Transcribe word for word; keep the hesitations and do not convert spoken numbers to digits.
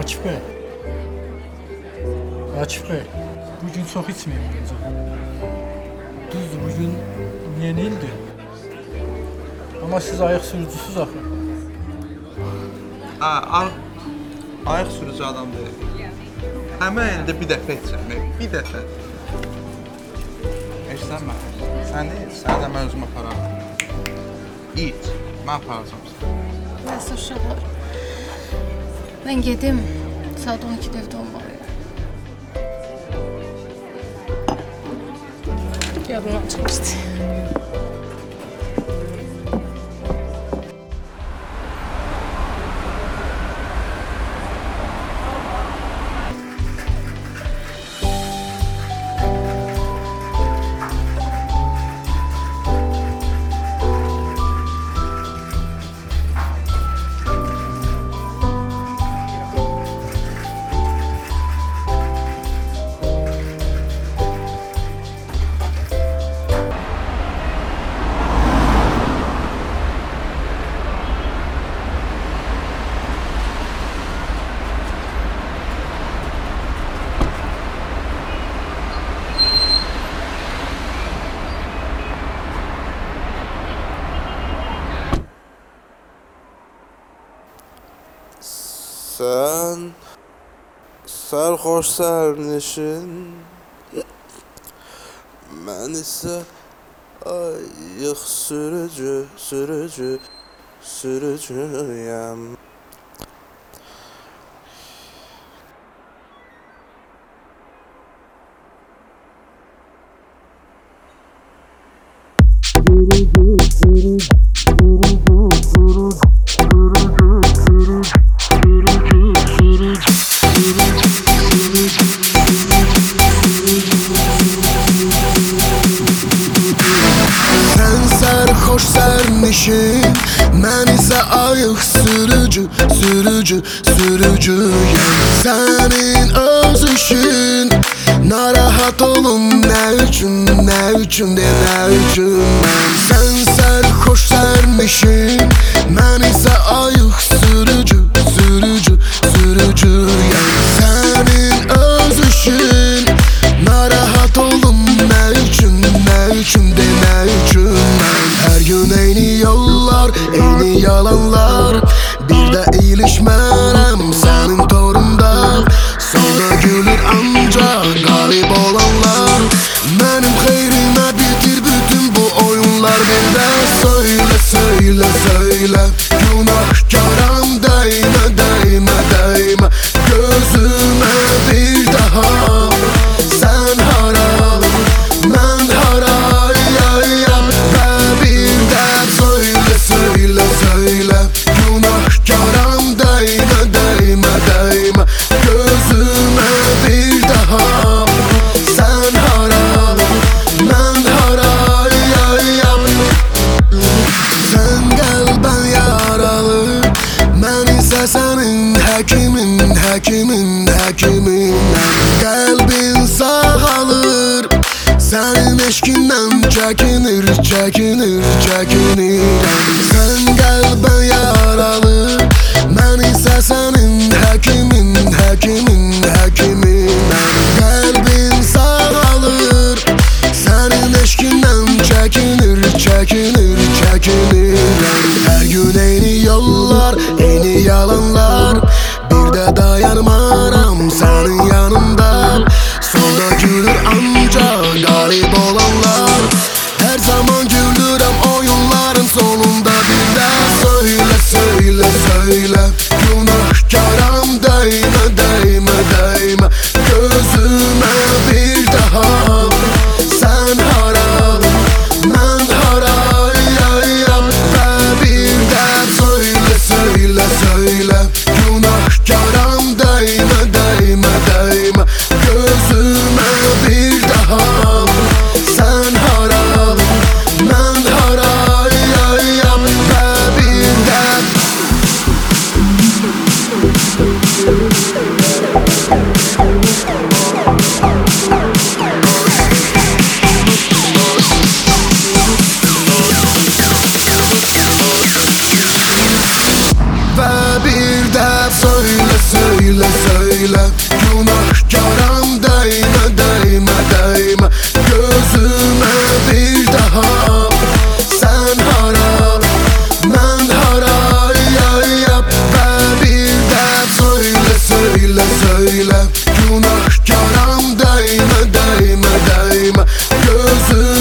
Akif Bey. Akif Bey. Bugün çok içmeyeyim bence. Düzdür, bugün yeni ildir. Ama siz ayak sürücüsüz axı. Ha, al. Ayaq sürücü adam deyil. Həmən ildə bir dəfə içəmək, bir dəfə. Eşlənmə. Sən deyil, sən də mən özümə apararım. İç, mən aparacam səni. Nəsə uşaqlar. Mən gedim, saat on ikidə evdə olmalıyım. Yadımdan çıxmışdı. Sen sarhoş sərnişin, mən isə ayıq sürücü, sürücü, sürücüyəm. Sarhoş sərnişin, mən isə ayıq sürücü, sürücü, sürücüyəm. Sənin öz işin, narahat olun nə üçün, nə üçün de nə üçün mən. Sən sarhoş sərnişin, mən isə ayıq sürücü, sürücü, sürücüyəm. Sənin öz işin, narahat olun nə üçün, nə üçün de nə üçün mən. Her gün eyni yollar, eyni yalanlar, bir de iyileşmərəm sənin torunda. Sonra gülür ancaq qalib olanlar. Mənim xeyrimə bitir bütün bu oyunlar. Bir də söylə, söylə, söylə, günahkaram dəymə, dəymə, dəymə gözümə bir daha. Sən hara, mən hara, söyle, söyle, günahkaram değme, değme, değme gözüme bir daha. Sen hara, ben hara, yay, sen kalben yaralı, ben ise senin hekimin, hekimin, hekimin. Kalbin sağalır, senin eşkinden çekinir, çekinir, çekinir. Sen kalben yaralı, ben ise senin hekimin, hekimin, hekimin. Kalbin sağalır, senin eşkinden çekinir, çekinir, çekinir. Her gün eyni yollar, eyni yalanlar, bir de dayanmaram senin yanında. Sonra gülür ancak galip olanlar. Her zaman güldürem oyunların sonunda bir də söyle söyle söyle Günahkaram değme değme değme Gözüme bir daha Sen hara ben hara ya, ya. Ve bir də söyle söyle söyle Günahkaram değme değme değme Gözüme